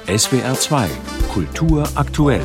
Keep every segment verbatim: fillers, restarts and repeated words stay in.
S W R zwei Kultur aktuell.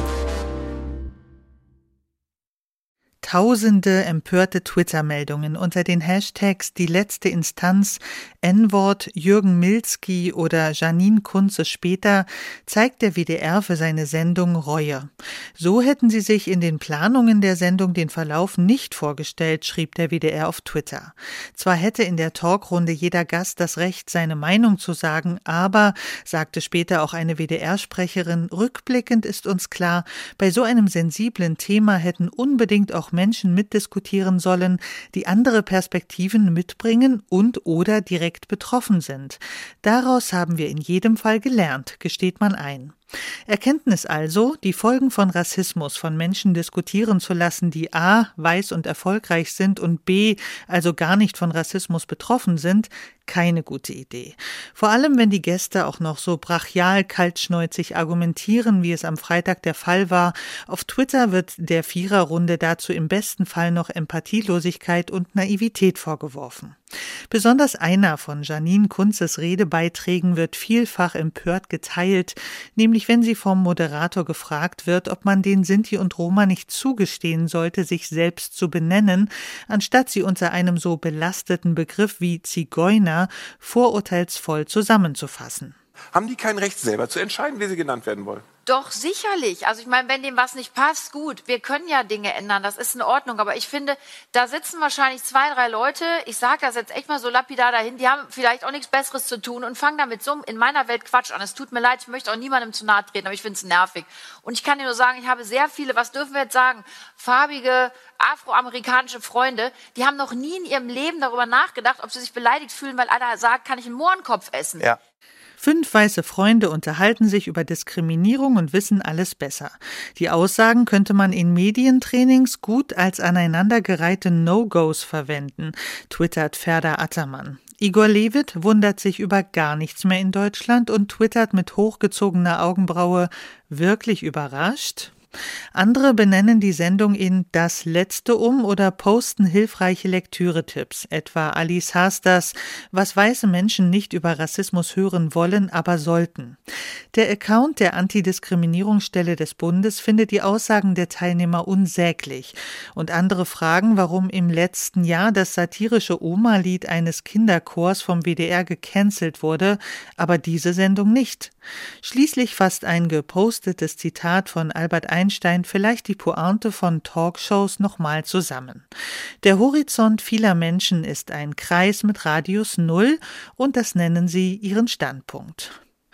Tausende empörte Twitter-Meldungen unter den Hashtags Die letzte Instanz, N-Wort, Jürgen Milzki oder Janine Kunze später zeigt der W D R für seine Sendung Reue. So hätten sie sich in den Planungen der Sendung den Verlauf nicht vorgestellt, schrieb der W D R auf Twitter. Zwar hätte in der Talkrunde jeder Gast das Recht, seine Meinung zu sagen, aber, sagte später auch eine W D R-Sprecherin, rückblickend ist uns klar, bei so einem sensiblen Thema hätten unbedingt auch Menschen mitdiskutieren sollen, die andere Perspektiven mitbringen und oder direkt betroffen sind. Daraus haben wir in jedem Fall gelernt, gesteht man ein. Erkenntnis also, die Folgen von Rassismus von Menschen diskutieren zu lassen, die a. weiß und erfolgreich sind und b. also gar nicht von Rassismus betroffen sind, keine gute Idee. Vor allem, wenn die Gäste auch noch so brachial kaltschnäuzig argumentieren, wie es am Freitag der Fall war. Auf Twitter wird der Viererrunde dazu im besten Fall noch Empathielosigkeit und Naivität vorgeworfen. Besonders einer von Janine Kunzes Redebeiträgen wird vielfach empört geteilt, nämlich wenn sie vom Moderator gefragt wird, ob man den Sinti und Roma nicht zugestehen sollte, sich selbst zu benennen, anstatt sie unter einem so belasteten Begriff wie Zigeuner vorurteilsvoll zusammenzufassen. Haben die kein Recht, selber zu entscheiden, wie sie genannt werden wollen? Doch, sicherlich. Also ich meine, wenn dem was nicht passt, gut, wir können ja Dinge ändern, das ist in Ordnung. Aber ich finde, da sitzen wahrscheinlich zwei, drei Leute, ich sage das jetzt echt mal so lapidar dahin, die haben vielleicht auch nichts Besseres zu tun und fangen damit so in meiner Welt Quatsch an. Es tut mir leid, ich möchte auch niemandem zu nahe treten, aber ich finde es nervig. Und ich kann dir nur sagen, ich habe sehr viele, was dürfen wir jetzt sagen, farbige, afroamerikanische Freunde, die haben noch nie in ihrem Leben darüber nachgedacht, ob sie sich beleidigt fühlen, weil einer sagt, kann ich einen Mohrenkopf essen? Ja. Fünf weiße Freunde unterhalten sich über Diskriminierung und wissen alles besser. Die Aussagen könnte man in Medientrainings gut als aneinandergereihte No-Gos verwenden, twittert Ferda Attermann. Igor Levit wundert sich über gar nichts mehr in Deutschland und twittert mit hochgezogener Augenbraue, wirklich überrascht? Andere benennen die Sendung in Das Letzte um oder posten hilfreiche Lektüretipps, etwa Alice Hasters, was weiße Menschen nicht über Rassismus hören wollen, aber sollten. Der Account der Antidiskriminierungsstelle des Bundes findet die Aussagen der Teilnehmer unsäglich und andere fragen, warum im letzten Jahr das satirische Oma-Lied eines Kinderchors vom W D R gecancelt wurde, aber diese Sendung nicht. Schließlich fasst ein gepostetes Zitat von Albert Einstein vielleicht die Pointe von Talkshows nochmal zusammen. Der Horizont vieler Menschen ist ein Kreis mit Radius Null und das nennen sie ihren Standpunkt.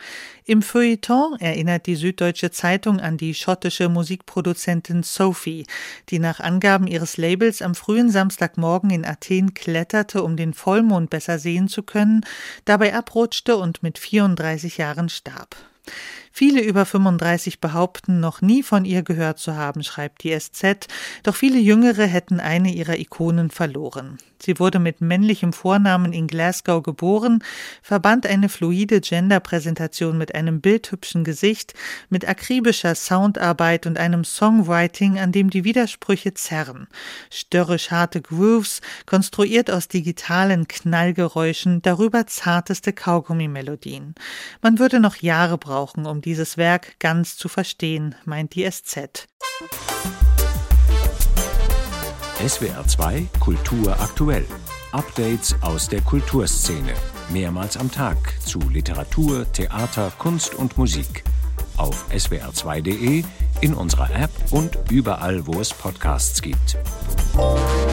Im Feuilleton erinnert die Süddeutsche Zeitung an die schottische Musikproduzentin Sophie, die nach Angaben ihres Labels am frühen Samstagmorgen in Athen kletterte, um den Vollmond besser sehen zu können, dabei abrutschte und mit vierunddreißig Jahren starb. Viele über fünfunddreißig behaupten, noch nie von ihr gehört zu haben, schreibt die S Z, doch viele Jüngere hätten eine ihrer Ikonen verloren. Sie wurde mit männlichem Vornamen in Glasgow geboren, verband eine fluide Genderpräsentation mit einem bildhübschen Gesicht, mit akribischer Soundarbeit und einem Songwriting, an dem die Widersprüche zerren. Störrisch harte Grooves, konstruiert aus digitalen Knallgeräuschen, darüber zarteste Kaugummi-Melodien. Man würde noch Jahre brauchen, um dieses Werk ganz zu verstehen, meint die S Z. S W R zwei Kultur aktuell. Updates aus der Kulturszene. Mehrmals am Tag zu Literatur, Theater, Kunst und Musik. Auf S W R zwei punkt de, in unserer App und überall, wo es Podcasts gibt.